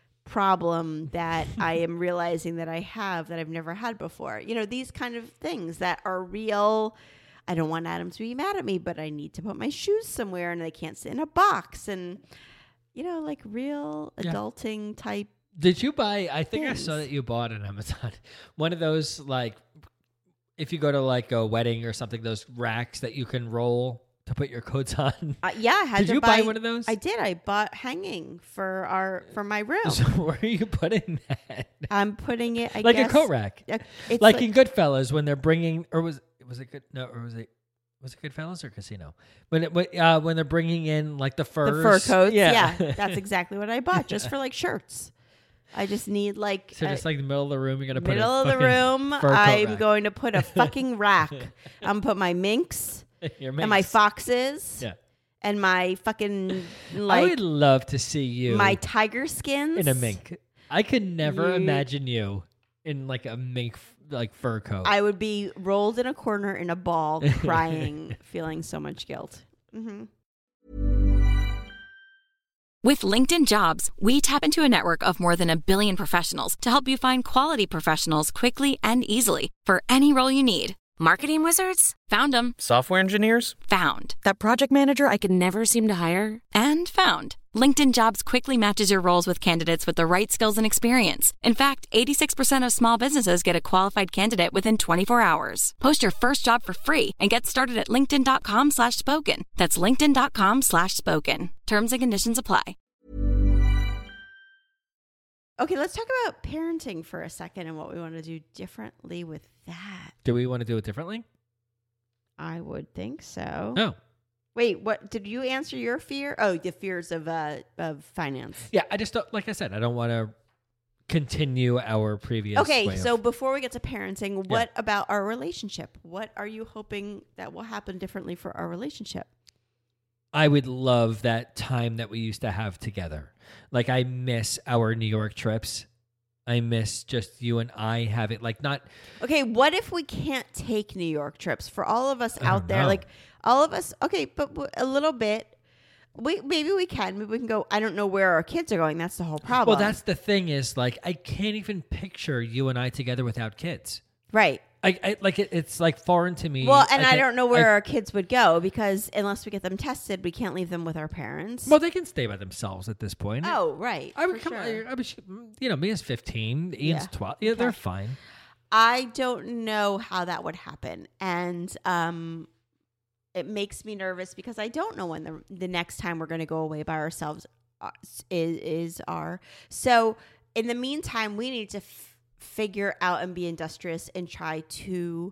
problem that I am realizing that I have that I've never had before. You know, these kind of things that are real. I don't want Adam to be mad at me, but I need to put my shoes somewhere and they can't sit in a box, and, you know, like real adulting type. Did you buy, I think things. I saw that you bought on Amazon, one of those, like, if you go to like a wedding or something, those racks that you can roll to put your coats on. Yeah, I had Did to you buy one of those? I did. I bought hanging for my room. So where are you putting that? I'm putting it, I Like guess, a coat rack. It's Like in Goodfellas when they're bringing, or was it good? No, or was it Goodfellas or Casino? When they're bringing in like the furs. the fur coats. Yeah. Yeah, that's exactly what I bought, just for like shirts. I just need like So just like the middle of the room, you're gonna put middle a of the fucking room. fur coat I'm rack. going to put a fucking rack. I'm gonna put my minks Your and my minks. foxes Yeah. and my fucking I like would love to see you my tiger skins in a mink. I could never You- imagine you in like a mink like fur coat. I would be rolled in a corner in a ball, crying, feeling so much guilt. Mm-hmm. With LinkedIn Jobs, we tap into a network of more than 1 billion professionals to help you find quality professionals quickly and easily for any role you need. Marketing wizards? Found them. Software engineers? Found. That project manager I could never seem to hire? And found. LinkedIn Jobs quickly matches your roles with candidates with the right skills and experience. In fact, 86% of small businesses get a qualified candidate within 24 hours. Post your first job for free and get started at linkedin.com/spoken. That's linkedin.com/spoken. Terms and conditions apply. Okay, let's talk about parenting for a second and what we want to do differently with that. Do we want to do it differently? I would think so. No. Wait, what did you answer your fear? Oh, the fears of finance. Yeah, I just don't, like I said, I don't want to continue our previous Okay, way of- so before we get to parenting, what about our relationship? What are you hoping that will happen differently for our relationship? I would love that time that we used to have together. Like, I miss our New York trips. I miss just you and I having, like, not... Okay, what if we can't take New York trips for all of us out there? know. Like, all of us, okay, but a little bit. Maybe we can. Maybe we can go, I don't know where our kids are going. That's the whole problem. Well, that's the thing is, like, I can't even picture you and I together without kids. right. It's like foreign to me. Well, and I can't- don't know where our kids would go because unless we get them tested, we can't leave them with our parents. Well, they can stay by themselves at this point. oh, right. I would for come. sure. I was, you know, Mia's 15, Ian's Yeah. 12. Yeah, they're Okay. fine. I don't know how that would happen. And it makes me nervous because I don't know when the next time we're going to go away by ourselves is. So in the meantime, we need to figure out and be industrious and try to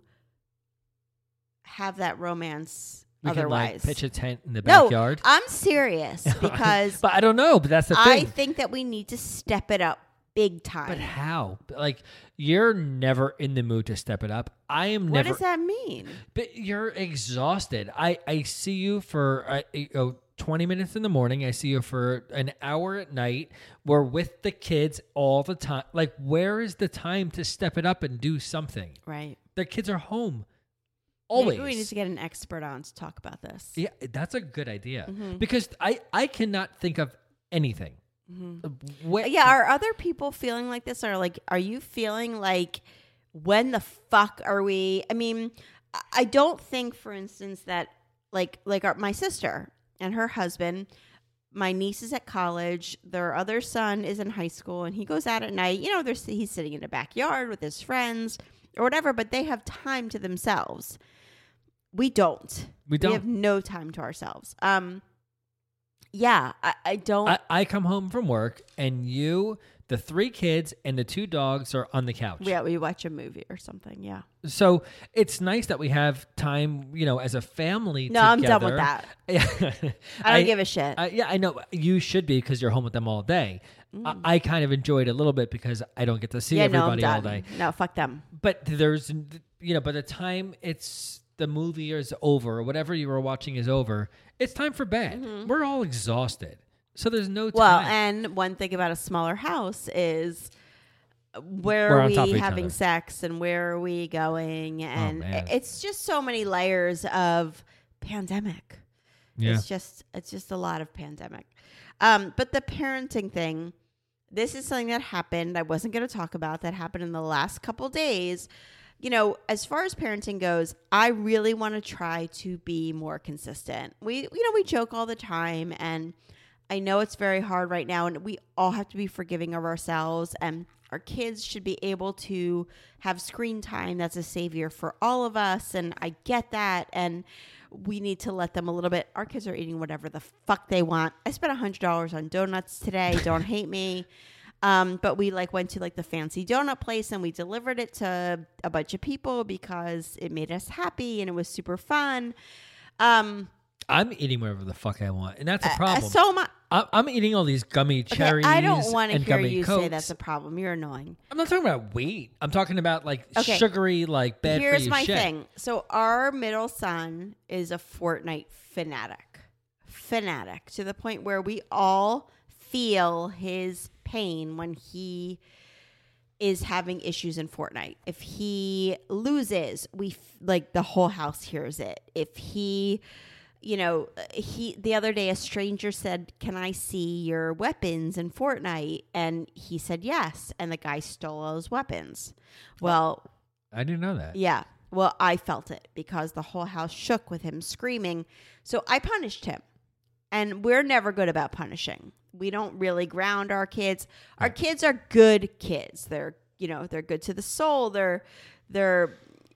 have that romance We can like otherwise. pitch a tent in the No, backyard. I'm serious because But I don't know. But that's the I thing. think that we need to step it up big time. But how? Like, you're never in the mood to step it up. I am What never. does that mean? But you're exhausted. I see you for 20 minutes in the morning. I see you for an hour at night. We're with the kids all the time. Like, where is the time to step it up and do something? Right. The kids are home. Always. Maybe we need to get an expert on to talk about this. Yeah, that's a good idea. Mm-hmm. Because I cannot think of anything. Yeah, are other people feeling like this? Or like, are you feeling like when the fuck are we? I mean, I don't think, for instance, that my sister and her husband, my niece is at college, their other son is in high school, and he goes out at night. You know, he's sitting in the backyard with his friends or whatever, but they have time to themselves. We don't. We have no time to ourselves. Yeah, I don't. I come home from work, and you, the 3 kids, and the 2 dogs are on the couch. Yeah, we watch a movie or something, yeah. So it's nice that we have time, you know, as a family No, together. I'm done with that. Yeah. I don't give a shit. Yeah, I know. You should be because you're home with them all day. I kind of enjoy it a little bit because I don't get to see everybody all day. No, fuck them. But there's, you know, by the time the movie is over or whatever you were watching is over, it's time for bed. Mm-hmm. We're all exhausted. So there's no time. Well, and one thing about a smaller house is where are we having sex and where are we going? And it's just so many layers of pandemic. Yeah. It's just a lot of pandemic. But the parenting thing, this is something that happened. I wasn't going to talk about that happened in the last couple days. You know, as far as parenting goes, I really want to try to be more consistent. We joke all the time, and I know it's very hard right now, and we all have to be forgiving of ourselves, and our kids should be able to have screen time that's a savior for all of us, and I get that, and we need to let them a little bit. Our kids are eating whatever the fuck they want. I spent $100 on donuts today. Don't hate me. But we went to the fancy donut place, and we delivered it to a bunch of people because it made us happy and it was super fun. I'm eating whatever the fuck I want, and that's a problem. So am I. I'm eating all these gummy cherries. I don't want to hear you Cokes. say that's a problem. You're annoying. I'm not talking about weight. I'm talking about sugary, bad for you shit. Here's my thing. So our middle son is a Fortnite fanatic to the point where we all feel his pain when he is having issues in Fortnite. If he loses, the whole house hears it. If he, the other day a stranger said, "Can I see your weapons in Fortnite?" And he said yes, and the guy stole all his weapons. Well, I didn't know that. Yeah. Well, I felt it because the whole house shook with him screaming. So I punished him. And we're never good about punishing. We don't really ground our kids. Our kids are good kids. They're good to the soul. They're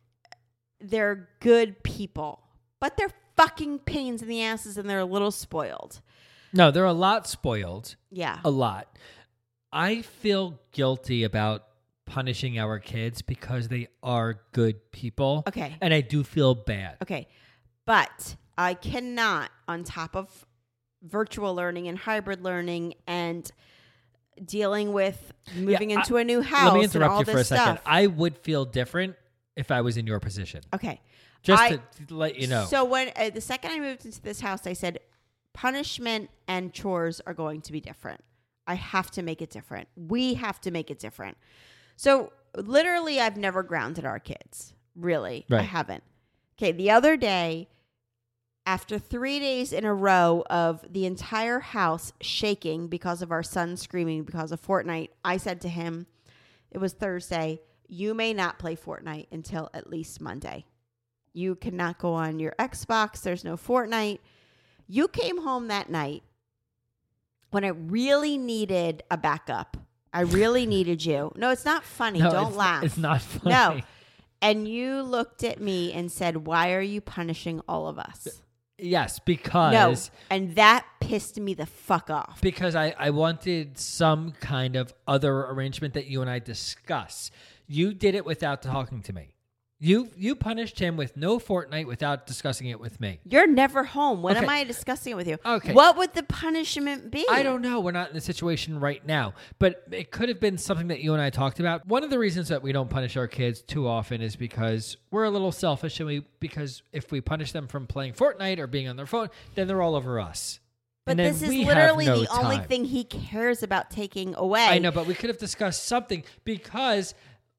good people. But they're fucking pains in the asses, and they're a little spoiled. No, they're a lot spoiled. Yeah. A lot. I feel guilty about punishing our kids because they are good people. Okay. And I do feel bad. Okay. But I cannot, on top of virtual learning and hybrid learning and dealing with moving into a new house. Let me interrupt you for a second. Stuff. I would feel different if I was in your position. Okay. Just to let you know. So when the second I moved into this house, I said punishment and chores are going to be different. I have to make it different. We have to make it different. So literally, I've never grounded our kids. Really. Right. I haven't. Okay. The other day, after 3 days in a row of the entire house shaking because of our son screaming because of Fortnite, I said to him, it was Thursday, you may not play Fortnite until at least Monday. You cannot go on your Xbox. There's no Fortnite. You came home that night when I really needed a backup. I really needed you. No, it's not funny. No, Don't laugh. It's not funny. No. And you looked at me and said, why are you punishing all of us? Yes, because... No, and that pissed me the fuck off. Because I wanted some kind of other arrangement that you and I discuss. You did it without talking to me. You punished him with no Fortnite without discussing it with me. You're never home. When am I discussing it with you? Okay. What would the punishment be? I don't know. We're not in the situation right now. But it could have been something that you and I talked about. One of the reasons that we don't punish our kids too often is because we're a little selfish. Because if we punish them from playing Fortnite or being on their phone, then they're all over us. But this is literally the only thing he cares about taking away. I know, but we could have discussed something because...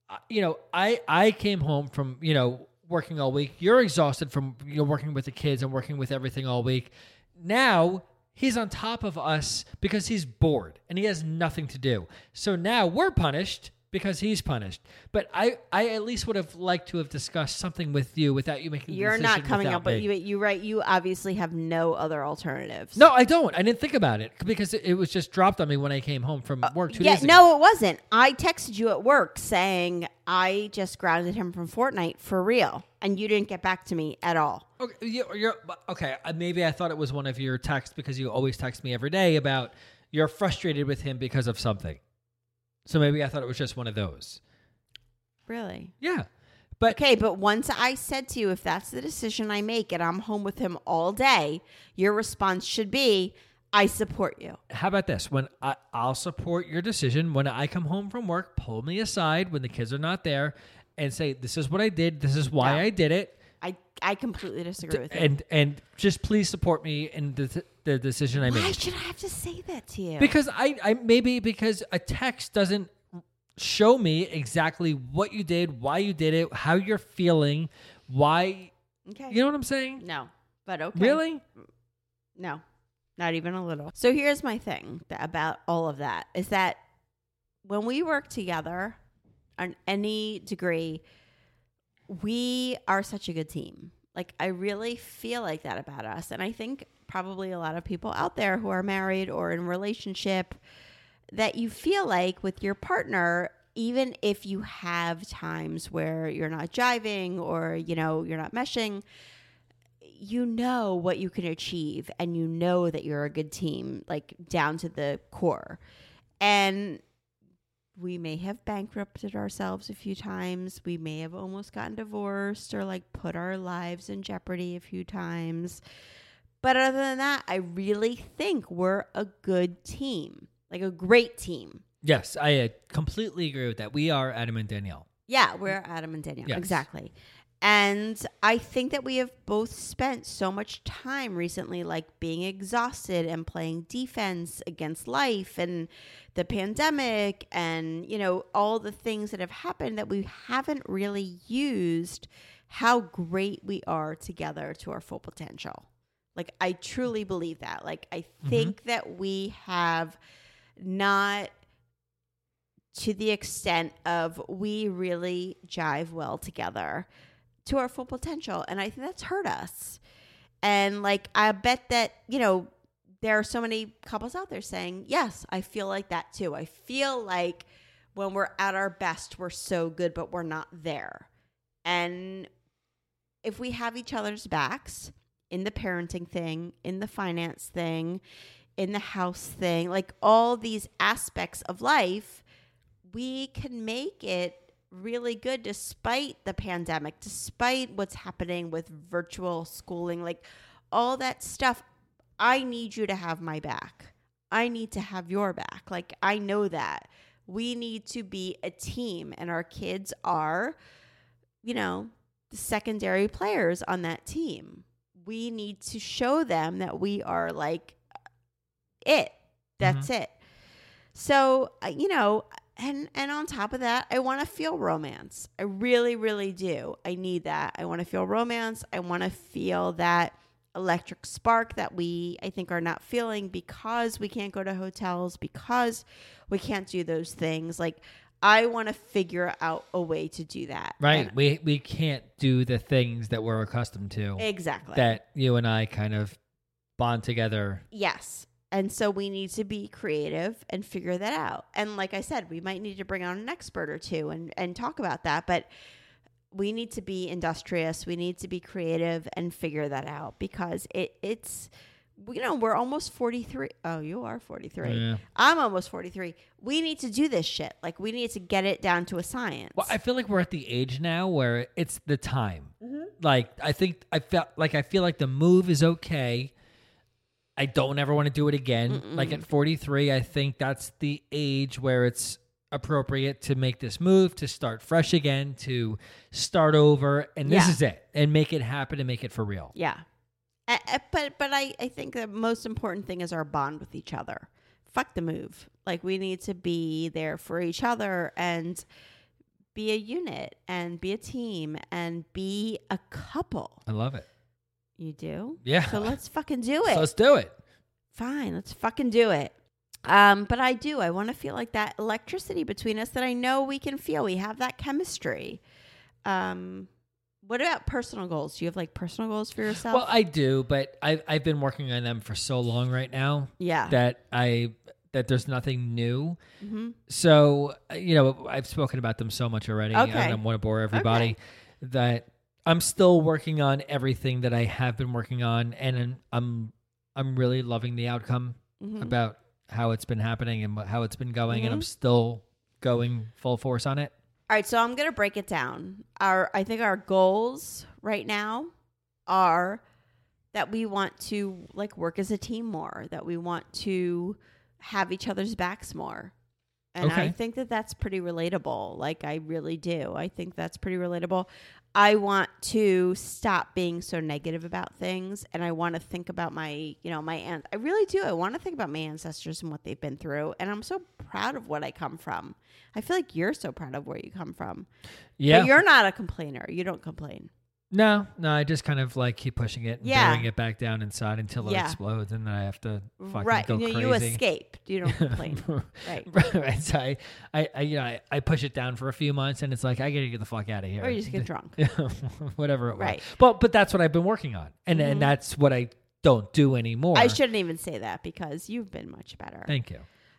I came home from, working all week. You're exhausted from, working with the kids and working with everything all week. Now he's on top of us because he's bored and he has nothing to do. So now we're punished because he's punished. But I at least would have liked to have discussed something with you without you making the You're decision not coming without up, but me. you're right. You obviously have no other alternatives. No, I don't. I didn't think about it because it was just dropped on me when I came home from work 2 days ago. No, it wasn't. I texted you at work saying I just grounded him from Fortnite for real, and you didn't get back to me at all. Okay, okay. Maybe I thought it was one of your texts because you always text me every day about you're frustrated with him because of something. So maybe I thought it was just one of those. Really? Yeah. But Okay, but once I said to you, if that's the decision I make and I'm home with him all day, your response should be, I support you. how about this? When I'll support your decision. When I come home from work, pull me aside when the kids are not there and say, this is what I did. This is why No. I did it. I completely disagree with you. And just please support me in the decision I made. Why should I have to say that to you? Because because a text doesn't show me exactly what you did, why you did it, how you're feeling, why. Okay. You know what I'm saying? No, but okay. Really? No, not even a little. So here's my thing about all of that is that when we work together on any degree, we are such a good team. Like, I really feel like that about us. And I think probably a lot of people out there who are married or in a relationship that you feel like with your partner, even if you have times where you're not jiving or, you're not meshing, you know what you can achieve and you know that you're a good team, like down to the core. And we may have bankrupted ourselves a few times. We may have almost gotten divorced or like put our lives in jeopardy a few times. But other than that, I really think we're a good team, like a great team. Yes, I completely agree with that. We are Adam and Danielle. Yeah, we're Adam and Danielle. Yes. Exactly. And I think that we have both spent so much time recently, like being exhausted and playing defense against life and the pandemic and, all the things that have happened that we haven't really used how great we are together to our full potential. Like, I truly believe that. Like, I think that we have not to the extent of we really jive well together to our full potential. And I think that's hurt us. And like, I bet that, there are so many couples out there saying, yes, I feel like that too. I feel like when we're at our best, we're so good, but we're not there. And if we have each other's backs in the parenting thing, in the finance thing, in the house thing, like all these aspects of life, we can make it really good despite the pandemic, despite what's happening with virtual schooling, like all that stuff. I need you to have my back. I need to have your back. Like, I know that. We need to be a team, and our kids are, the secondary players on that team. We need to show them that we are like it. That's it. So, and on top of that, I want to feel romance. I really, really do. I need that. I want to feel romance. I want to feel that electric spark that I think are not feeling because we can't go to hotels, because we can't do those things. Like, I want to figure out a way to do that. Right. And We can't do the things that we're accustomed to. exactly. That you and I kind of bond together. Yes. And so we need to be creative and figure that out. And like I said, we might need to bring on an expert or two and talk about that. But we need to be industrious. We need to be creative and figure that out because it's, we're almost 43. Oh, you are 43. Yeah. I'm almost 43. We need to do this shit. Like, we need to get it down to a science. Well, I feel like we're at the age now where it's the time. Like, I feel like the move is okay. I don't ever want to do it again. Like at 43, I think that's the age where it's appropriate to make this move, to start fresh again, to start over. And this is it. And make it happen and make it for real. Yeah. But I think the most important thing is our bond with each other. Fuck the move. Like, we need to be there for each other and be a unit and be a team and be a couple. I love it. You do? Yeah. So let's fucking do it. So let's do it. Fine. Let's fucking do it. But I want to feel like that electricity between us that I know we can feel. We have that chemistry. What about personal goals? Do you have like personal goals for yourself? Well, I do, but I've been working on them for so long right now. Yeah. That there's nothing new. Mm-hmm. So, I've spoken about them so much already. Okay. I don't want to bore everybody that I'm still working on everything that I have been working on. And I'm really loving the outcome about how it's been happening and how it's been going. And I'm still going full force on it. All right, so I'm going to break it down. I think our goals right now are that we want to like work as a team more, that we want to have each other's backs more. And I think that that's pretty relatable. Like, I really do. I think that's pretty relatable. I want to stop being so negative about things, and I want to think about my aunt. I really do. I want to think about my ancestors and what they've been through, and I'm so proud of what I come from. I feel like you're so proud of where you come from. Yeah. But you're not a complainer. You don't complain. No, I just kind of like keep pushing it and Yeah. bring it back down inside until it Yeah. explodes, and then I have to fucking Right. go crazy. You escape. You don't complain. Right. Right. So I push it down for a few months, and it's like I gotta get the fuck out of here. Or you just get drunk. Whatever it was. Right. But that's what I've been working on, and that's what I don't do anymore. I shouldn't even say that because you've been much better. Thank you.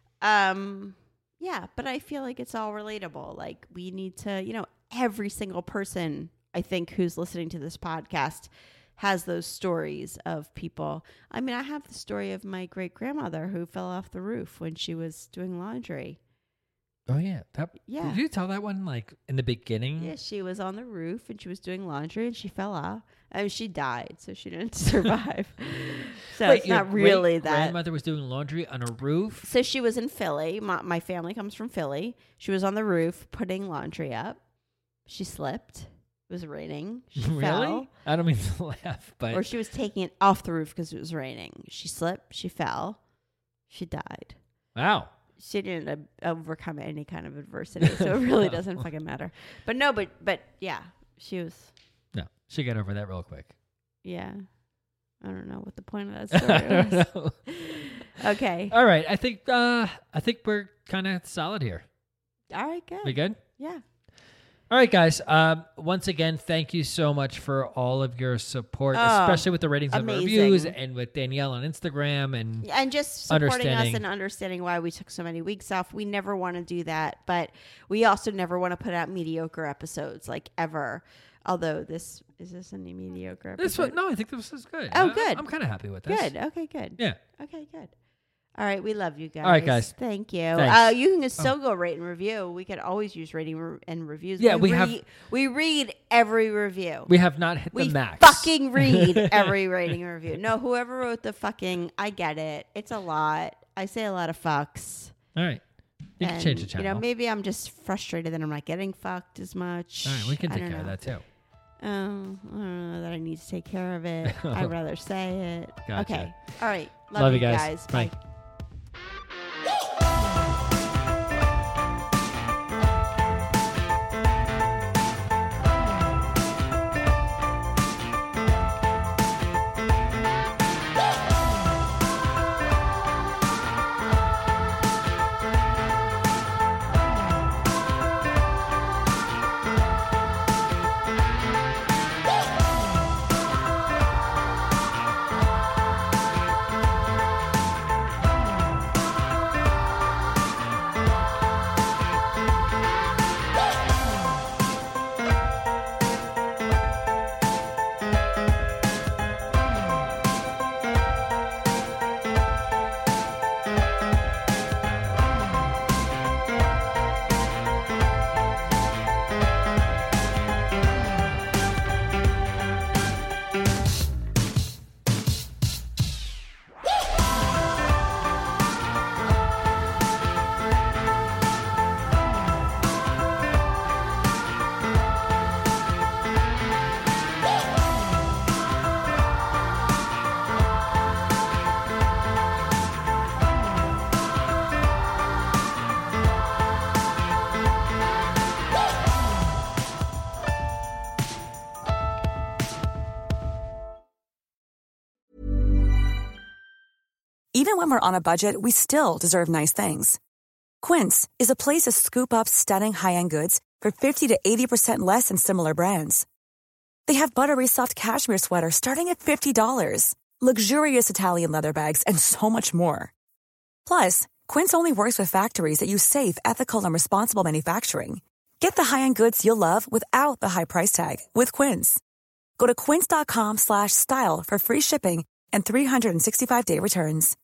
Yeah, but I feel like it's all relatable. Like, we need to, every single person, I think, who's listening to this podcast has those stories of people. I mean, I have the story of my great grandmother who fell off the roof when she was doing laundry. Oh yeah. Yeah. Did you tell that one like in the beginning? Yeah, she was on the roof and she was doing laundry and she fell off. I mean, she died, so she didn't survive. So Wait, it's your not really that. Grandmother was doing laundry on a roof. So she was in Philly. My family comes from Philly. She was on the roof putting laundry up. She slipped. It was raining. She Really? fell. I don't mean to laugh, but Or she was taking it off the roof because it was raining. She slipped. She fell. She died. wow. She didn't overcome any kind of adversity, so it really doesn't fucking matter. But no, but yeah, she was. No, she got over that real quick. Yeah, I don't know what the point of I that story don't was. know. Okay. All right, I think we're kind of solid here. All right. Good. We good? Yeah. All right, guys. Once again, thank you so much for all of your support, especially with the ratings and amazing. reviews, and with Danielle on Instagram, and just supporting us understanding. and understanding why we took so many weeks off. We never want to do that, but we also never want to put out mediocre episodes, like, ever. Although is this any mediocre episode? this one. No, I think this is good. Oh, good. I'm kind of happy with this. Good. Okay, good. Yeah. Okay, good. All right, we love you guys. All right, guys. Thank you. Thanks. You can still go rate and review. We could always use rating and reviews. Yeah, we read every review. We have not hit We the max. fucking read every rating and review. No, whoever wrote the fucking, I get it. It's a lot. I say a lot of fucks. All right. You can change the channel. Maybe I'm just frustrated that I'm not getting fucked as much. All right, we can I take don't care of know. that too. I don't know that I need to take care of it. I'd rather say it. Gotcha. Okay. All right. Love you guys. Bye. Bye. Even when we're on a budget, we still deserve nice things. Quince is a place to scoop up stunning high-end goods for 50 to 80% less than similar brands. They have buttery soft cashmere sweaters starting at $50, luxurious Italian leather bags, and so much more. Plus, Quince only works with factories that use safe, ethical, and responsible manufacturing. Get the high-end goods you'll love without the high price tag with Quince. Go to quince.com/style for free shipping and 365-day returns.